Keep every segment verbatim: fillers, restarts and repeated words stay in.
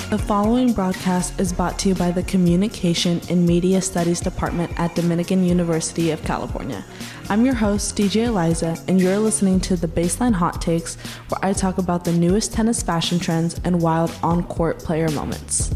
The following broadcast is brought to you by the Communication and Media Studies Department at Dominican University of California. I'm your host, D J Eliza, and you're listening to the Baseline Hot Takes, where I talk about the newest tennis fashion trends and wild on-court player moments.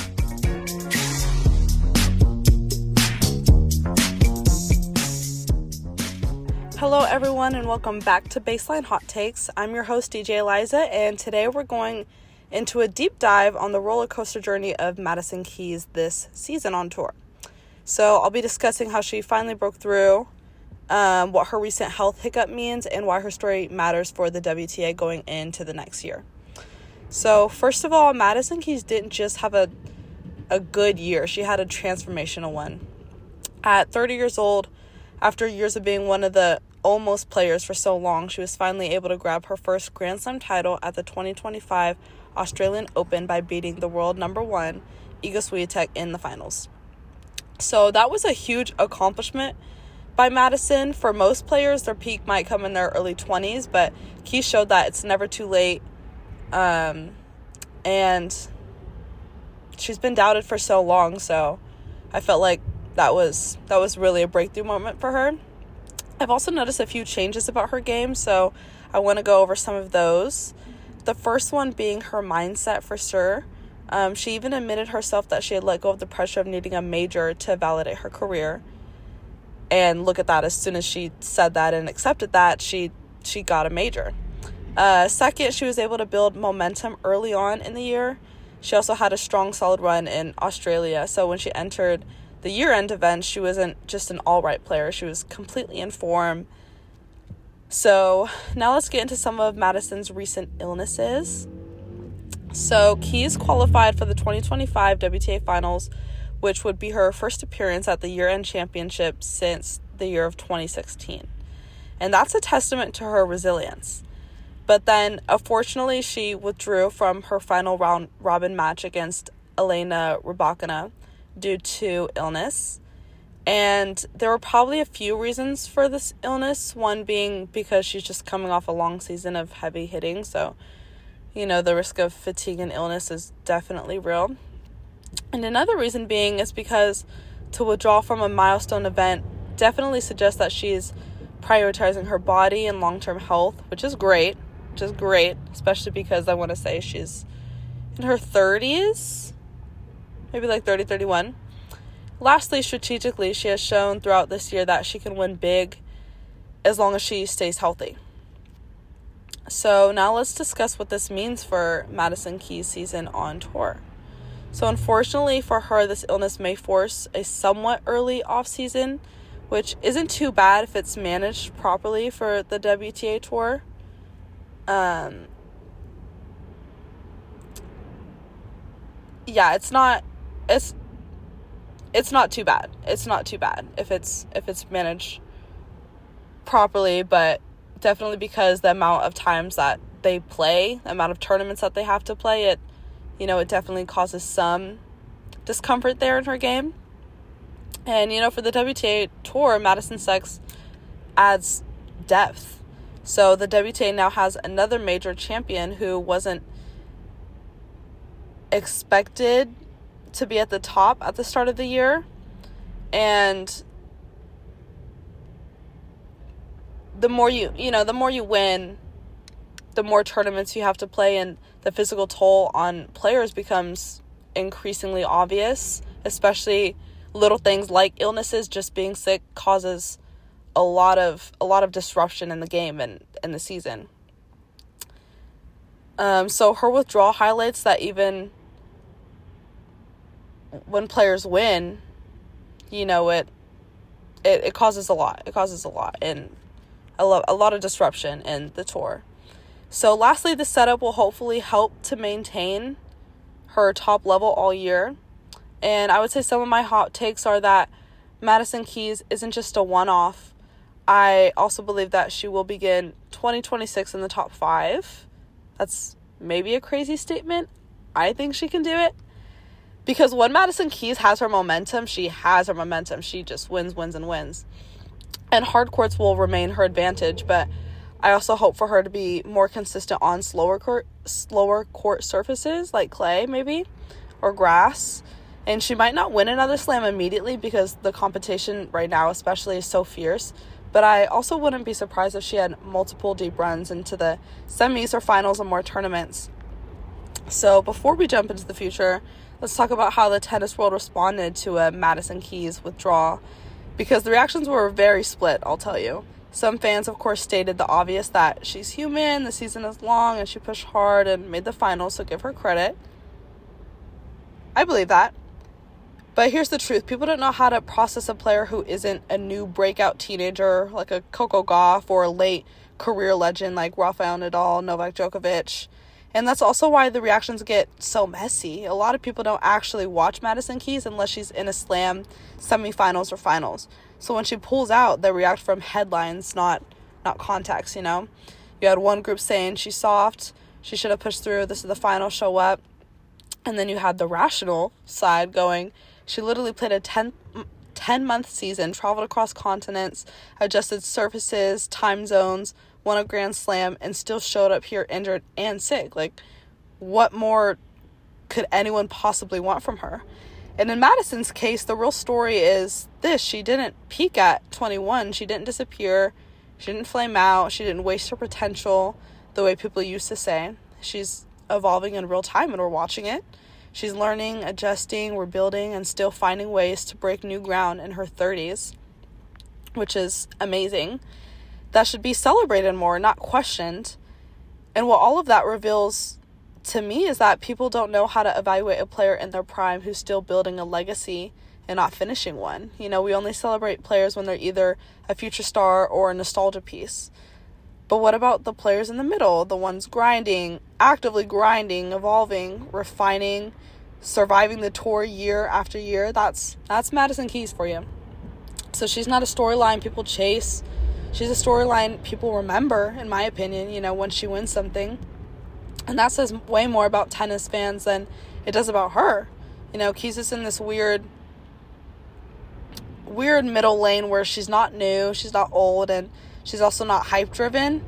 Hello everyone, and welcome back to Baseline Hot Takes. I'm your host, D J Eliza, and today we're going into a deep dive on the roller coaster journey of Madison Keys this season on tour. So I'll be discussing how she finally broke through, um, what her recent health hiccup means, and why her story matters for the W T A going into the next year. So first of all, Madison Keys didn't just have a a good year. She had a transformational one. At thirty years old, after years of being one of the almost players for so long, she was finally able to grab her first Grand Slam title at the twenty twenty-five Australian Open by beating the world number one, Iga Swiatek, in the finals. So that was a huge accomplishment by Madison. For most players, their peak might come in their early twenties, but Keys showed that it's never too late. Um, and she's been doubted for so long, so I felt like that was that was really a breakthrough moment for her. I've also noticed a few changes about her game, so I want to go over some of those. The first one being her mindset, for sure. Um, she even admitted herself that she had let go of the pressure of needing a major to validate her career. And look at that, as soon as she said that and accepted that, she she got a major. Uh, second, she was able to build momentum early on in the year. She also had a strong, solid run in Australia. So when she entered the year-end event, she wasn't just an all-right player. She was completely in form. So now let's get into some of Madison's recent illnesses. So Keys qualified for the twenty twenty-five W T A Finals, which would be her first appearance at the year-end championship since the year of twenty sixteen. And that's a testament to her resilience. But then, unfortunately, she withdrew from her final round robin match against Elena Rybakina due to illness. And there were probably a few reasons for this illness, one being because she's just coming off a long season of heavy hitting, so, you know, the risk of fatigue and illness is definitely real. And another reason being is because to withdraw from a milestone event definitely suggests that she's prioritizing her body and long-term health, which is great, which is great, especially because I want to say she's in her thirties, maybe like thirty, thirty-one. Lastly, strategically, she has shown throughout this year that she can win big as long as she stays healthy. So now let's discuss what this means for Madison Keys' season on tour. So unfortunately for her, this illness may force a somewhat early off-season, which isn't too bad if it's managed properly for the W T A Tour. Um, yeah, it's not... It's... It's not too bad. It's not too bad if it's if it's managed properly, but definitely because the amount of times that they play, the amount of tournaments that they have to play, it, you know, it definitely causes some discomfort there in her game. And, you know, for the W T A Tour, Madison Sex adds depth. So the W T A now has another major champion who wasn't expected to be at the top at the start of the year, and the more you you know the more you win, the more tournaments you have to play, and the physical toll on players becomes increasingly obvious, especially little things like illnesses. Just being sick causes a lot of a lot of disruption in the game and in the season. Um so her withdrawal highlights that even when players win, you know, it, it it causes a lot. It causes a lot and a lot, a lot of disruption in the tour. So lastly, the setup will hopefully help to maintain her top level all year. And I would say some of my hot takes are that Madison Keys isn't just a one-off. I also believe that she will begin twenty twenty-six in the top five. That's maybe a crazy statement. I think she can do it. Because when Madison Keys has her momentum, she has her momentum. She just wins, wins, and wins. And hard courts will remain her advantage, but I also hope for her to be more consistent on slower court, slower court surfaces like clay maybe or grass. And she might not win another slam immediately because the competition right now especially is so fierce. But I also wouldn't be surprised if she had multiple deep runs into the semis or finals and more tournaments. So before we jump into the future, let's talk about how the tennis world responded to a Madison Keys withdrawal, because the reactions were very split, I'll tell you. Some fans, of course, stated the obvious, that she's human, the season is long, and she pushed hard and made the finals, so give her credit. I believe that. But here's the truth. People don't know how to process a player who isn't a new breakout teenager like a Coco Gauff or a late career legend like Rafael Nadal, Novak Djokovic. And that's also why the reactions get so messy. A lot of people don't actually watch Madison Keys unless she's in a slam, semifinals, or finals. So when she pulls out, they react from headlines, not not context, you know? You had one group saying she's soft, she should have pushed through, this is the final, show up. And then you had the rational side going, she literally played a ten-month season, traveled across continents, adjusted surfaces, time zones, won a Grand Slam, and still showed up here injured and sick. Like, what more could anyone possibly want from her? And in Madison's case, the real story is this. She didn't peak at twenty-one. She didn't disappear. She didn't flame out. She didn't waste her potential the way people used to say. She's evolving in real time, and we're watching it. She's learning, adjusting, rebuilding, and still finding ways to break new ground in her thirties, which is amazing. That should be celebrated more, not questioned. And what all of that reveals to me is that people don't know how to evaluate a player in their prime who's still building a legacy and not finishing one. You know, we only celebrate players when they're either a future star or a nostalgia piece. But what about the players in the middle, the ones grinding, actively grinding, evolving, refining, surviving the tour year after year? That's that's Madison Keys for you. So she's not a storyline people chase. She's a storyline people remember, in my opinion, you know, when she wins something. And that says way more about tennis fans than it does about her. You know, Keys is in this weird, weird middle lane where she's not new, she's not old, and she's also not hype-driven.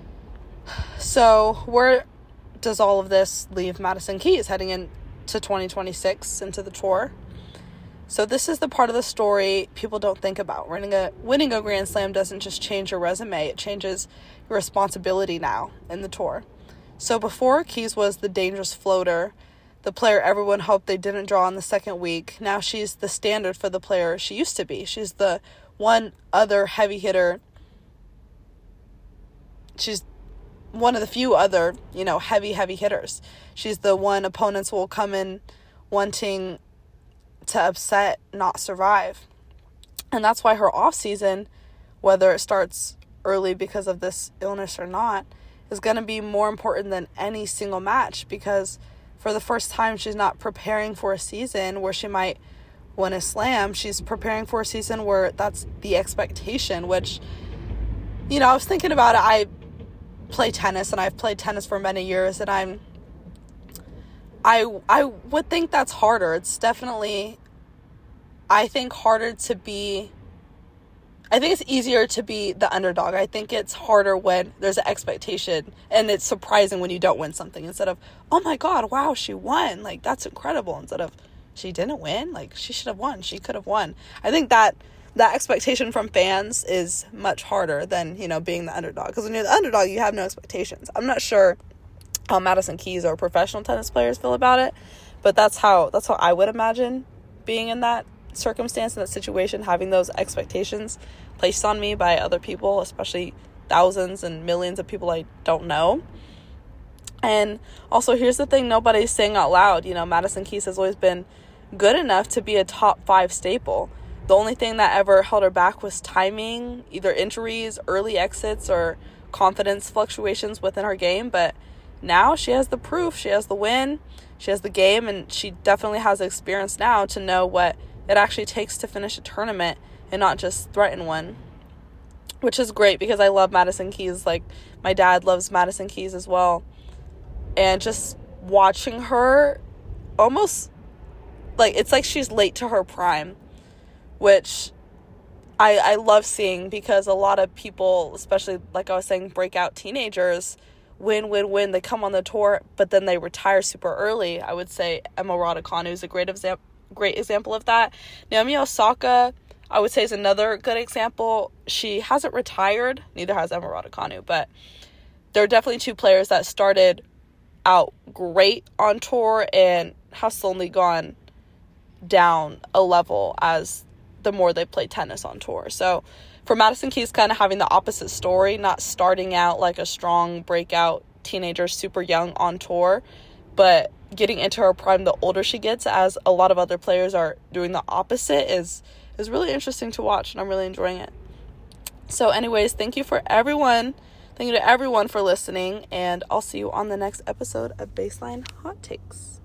So where does all of this leave Madison Keys heading into twenty twenty-six, into the tour? So this is the part of the story people don't think about. Winning a, winning a Grand Slam doesn't just change your resume. It changes your responsibility now in the tour. So before, Keys was the dangerous floater, the player everyone hoped they didn't draw in the second week. Now she's the standard for the player she used to be. She's the one other heavy hitter. She's one of the few other, you know, heavy, heavy hitters. She's the one opponents will come in wanting to upset, not survive. And that's why her off season, whether it starts early because of this illness or not, is going to be more important than any single match, because for the first time she's not preparing for a season where she might win a slam. She's preparing for a season where that's the expectation, which, you know, I was thinking about it. I play tennis, and I've played tennis for many years, and I'm I I would think that's harder. It's definitely, I think, harder to be, I think it's easier to be the underdog. I think it's harder when there's an expectation, and it's surprising when you don't win something, instead of, oh my God, wow, she won. Like, that's incredible. Instead of, she didn't win. Like, she should have won. She could have won. I think that that expectation from fans is much harder than, you know, being the underdog. Because when you're the underdog, you have no expectations. I'm not sure how Madison Keys or professional tennis players feel about it, but that's how that's how I would imagine being in that circumstance, in that situation, having those expectations placed on me by other people, especially thousands and millions of people I don't know. And also, here's the thing nobody's saying out loud. You know, Madison Keys has always been good enough to be a top five staple. The only thing that ever held her back was timing, either injuries, early exits, or confidence fluctuations within her game. But now she has the proof, she has the win, she has the game, and she definitely has the experience now to know what it actually takes to finish a tournament and not just threaten one, which is great because I love Madison Keys. Like, my dad loves Madison Keys as well. And just watching her, almost like, it's like she's late to her prime, which I, I love seeing, because a lot of people, especially like I was saying, breakout teenagers, win, win, win. They come on the tour, but then they retire super early. I would say Emma Raducanu is a great example, great example of that. Naomi Osaka, I would say, is another good example. She hasn't retired, neither has Emma Raducanu, but there are definitely two players that started out great on tour and have slowly gone down a level as the more they play tennis on tour. So for Madison Keys, kind of having the opposite story, not starting out like a strong breakout teenager super young on tour, but getting into her prime the older she gets, as a lot of other players are doing the opposite, is is really interesting to watch, and I'm really enjoying it. So anyways, thank you for everyone. Thank you to everyone for listening, and I'll see you on the next episode of Baseline Hot Takes.